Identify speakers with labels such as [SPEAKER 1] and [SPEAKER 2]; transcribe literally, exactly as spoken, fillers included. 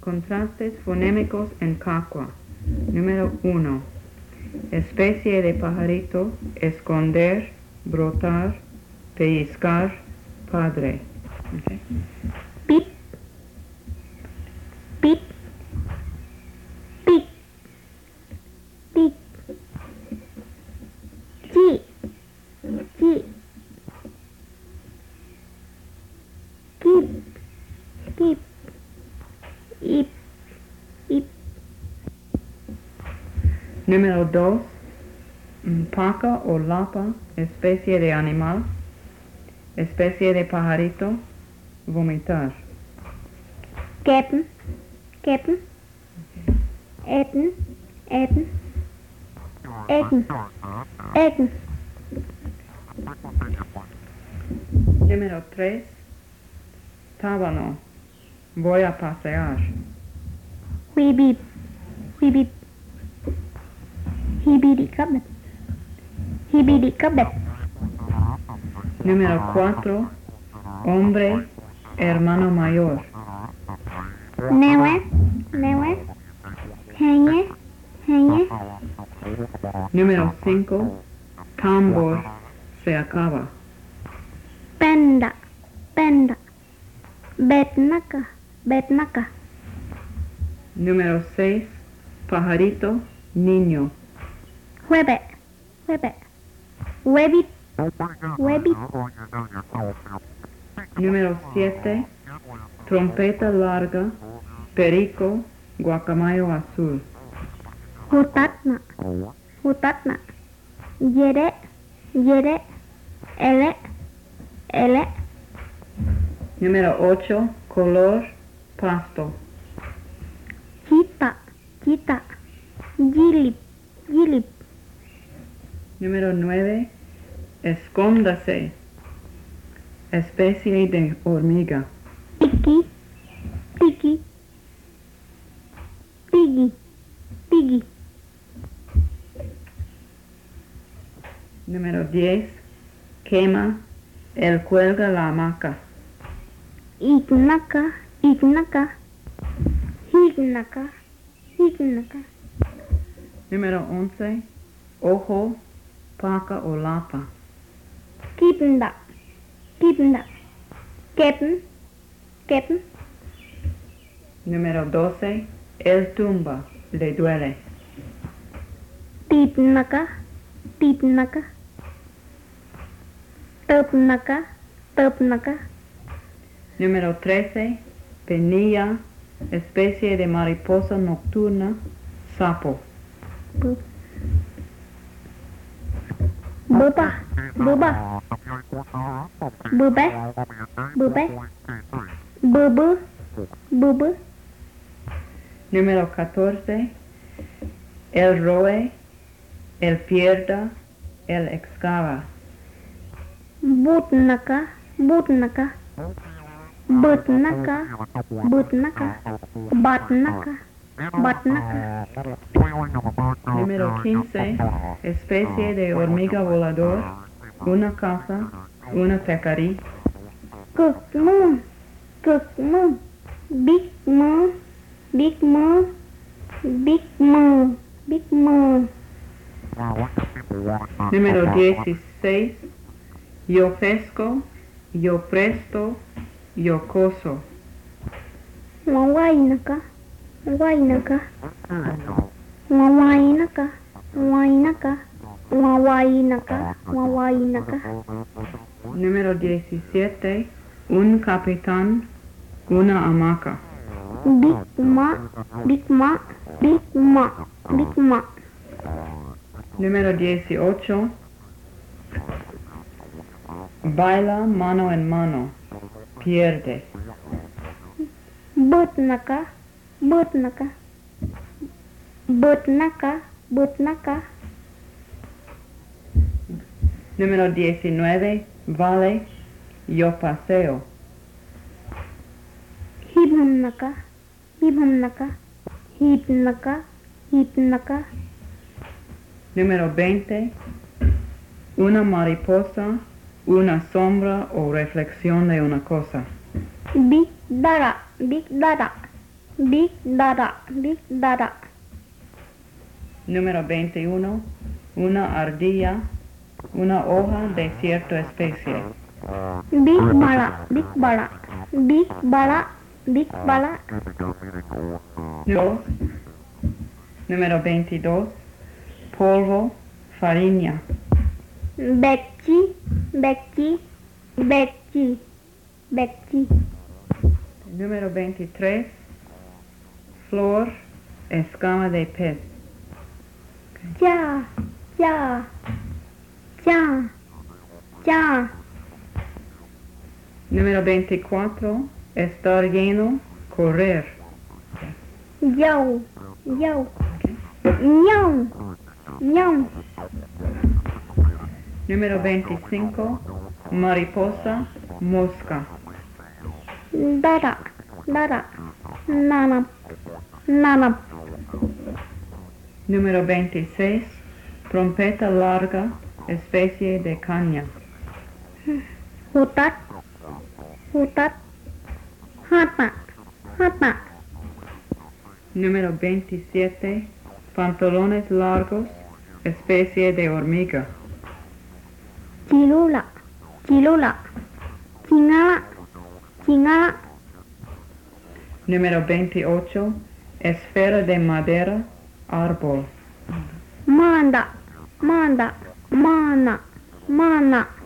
[SPEAKER 1] contrastes fonémicos en Cacua. Número uno. Especie de pajarito, esconder, brotar, pellizcar, padre. Okay.
[SPEAKER 2] Pip. Pip. Pip. Pip. Chi. Chi. Kip. Kip. Ip. Ip.
[SPEAKER 1] Número dos. Paca o lapa, especie de animal, especie de pajarito, vomitar.
[SPEAKER 2] Keppen. Keppen. Eten. Eten. Eten. Eten.
[SPEAKER 1] Número tres. Tábano, voy a pasear.
[SPEAKER 2] Huibib. Huibib. Hibidi-kabet. Hibidi-kabet.
[SPEAKER 1] Número cuatro. Hombre, hermano mayor.
[SPEAKER 2] Newe. Newe. Henge. Henge.
[SPEAKER 1] Número cinco. Tambor, se acaba.
[SPEAKER 2] Penda. Penda. Betnaka. Betnaka.
[SPEAKER 1] Número seis. Pajarito, niño.
[SPEAKER 2] Huebe. Huebe. Huebit. Huebit.
[SPEAKER 1] Número siete. Trompeta larga, perico, guacamayo azul.
[SPEAKER 2] Hutatna. Hutatna. Yere. Yere. Ele. Ele.
[SPEAKER 1] Número ocho. Color, pasto.
[SPEAKER 2] Chita. Chita. Gilip. Gilip.
[SPEAKER 1] Número nueve. Escóndase, especie de hormiga.
[SPEAKER 2] Tiki. Tiki. Tigi. Tigi.
[SPEAKER 1] Número diez. Quema, él cuelga la hamaca.
[SPEAKER 2] Ignaka. Ignaka. Hignaka. Hignaka.
[SPEAKER 1] Número once. Ojo, paca o lapa.
[SPEAKER 2] Kipenda. Kipenda. Keppen. Keppen.
[SPEAKER 1] Número doce. Él tumba, le duele.
[SPEAKER 2] Tipnaka. Tipnaka. Tupnaka. Tupnaka.
[SPEAKER 1] Número trece. Penilla, especie de mariposa nocturna, sapo.
[SPEAKER 2] Buba. Buba. Bube. Bube. Bubu. Bubu.
[SPEAKER 1] Número catorce. Él roe, él pierda, él excava.
[SPEAKER 2] Butnaka. Butnaka. Butnaka. Butnaka. Batnaka. Batnaka.
[SPEAKER 1] Número quince. Especie de hormiga volador, una casa, una pecarí.
[SPEAKER 2] Kukmu. Kukmu. Big Mo. Big Mo. Big Mo. Big Mo.
[SPEAKER 1] Número dieciséis. Yo pesco, yo presto, yo coso.
[SPEAKER 2] Wawainaka. Wainaka. Wawainaka. Wainaka. Wawainaka. Wawainaka.
[SPEAKER 1] Número diecisiete. Un capitán, una hamaca.
[SPEAKER 2] Big Ma. Big Ma. Big Ma. Big Ma.
[SPEAKER 1] Número dieciocho. Baila mano en mano, pierde.
[SPEAKER 2] Butnaka. Butnaka. Butnaka. Butnaka.
[SPEAKER 1] Número diecinueve. Vale, yo paseo.
[SPEAKER 2] Hibnaka. Hibnaka. Hibnaka. Hibnaka.
[SPEAKER 1] Número veinte. Una mariposa, una sombra o reflexión de una cosa.
[SPEAKER 2] Big Dada. Big Dada. Big Dada, Big Dada.
[SPEAKER 1] Número veintiuno. Una ardilla, una hoja de cierta especie.
[SPEAKER 2] Big Bala, Big Bala. Big Bala, Big Bala.
[SPEAKER 1] Dos. Número veintidós. Polvo, farina.
[SPEAKER 2] Becchi, Becchi, Becchi, Becchi.
[SPEAKER 1] Número veintitrés. Flor, escama de pez.
[SPEAKER 2] Ya, ya, ya, ya.
[SPEAKER 1] Número veinticuatro. Estar lleno, correr.
[SPEAKER 2] Yo, yo. Ñau, ñau.
[SPEAKER 1] Número veinticinco. Mariposa, mosca.
[SPEAKER 2] Dada, dada. Nana, nana.
[SPEAKER 1] Número veintiséis. Trompeta larga, especie de caña.
[SPEAKER 2] Hutat, hutat. Hata, hata.
[SPEAKER 1] Número veintisiete. Pantalones largos, especie de hormiga.
[SPEAKER 2] Chilula, chilula. Chingala, chingala.
[SPEAKER 1] Número veintiocho. Esfera de madera, árbol.
[SPEAKER 2] Manda, manda, mana, mana.